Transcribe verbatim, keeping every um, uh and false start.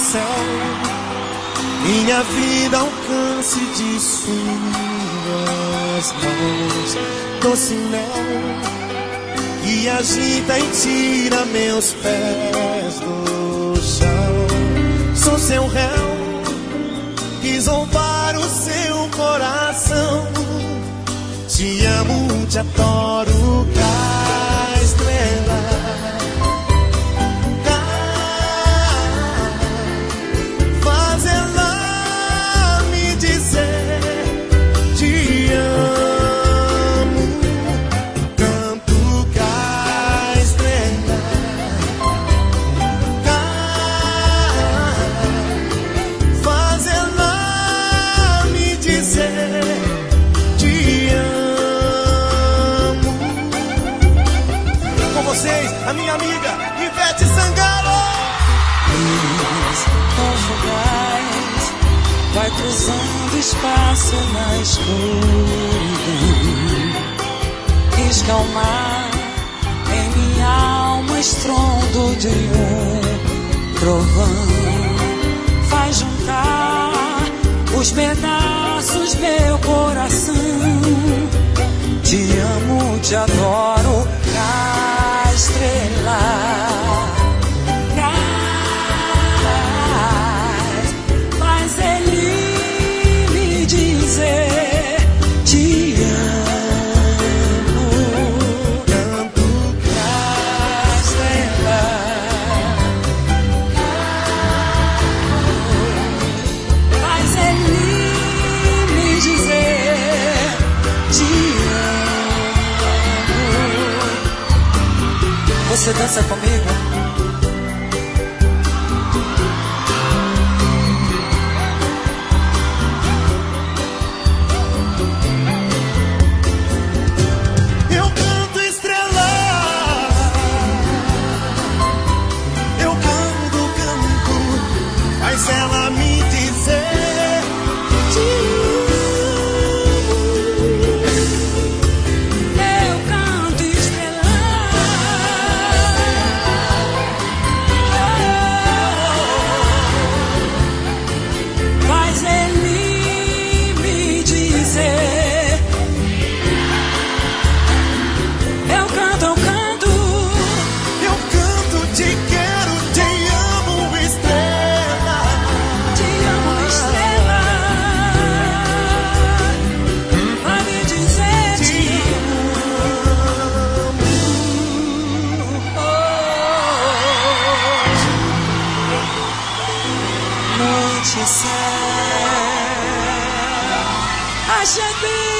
céu, minha vida alcance de suas mãos. Doce mel que agita e tira meus pés do chão. Sou seu réu, quis roubar o seu coração. Te amo, te adoro, cá estrela. Cá, faz ela me dizer te amo. Canto, cá estrela. Cá, faz ela me dizer te amo. Vocês, a minha amiga Ivete Sangalo. Confugais, vai cruzando espaço na escuridão. Quis calmar em minha alma estrondo de um trovão. Faz juntar os pedaços meu coração. Te amo, te adoro, cá estrela. Cais, faz ele me dizer te amo. Canto, Cá estrela. Faz ele me dizer te amo. Você dança comigo? eu canto estrela. Eu canto, canto, faz ela me dizer te Eu canto estrela. Faz ele me dizer. Eu canto, eu canto. eu canto, te quero, te amo, estrela. Te amo, estrela. Vai me dizer te amo. Noite céu, achei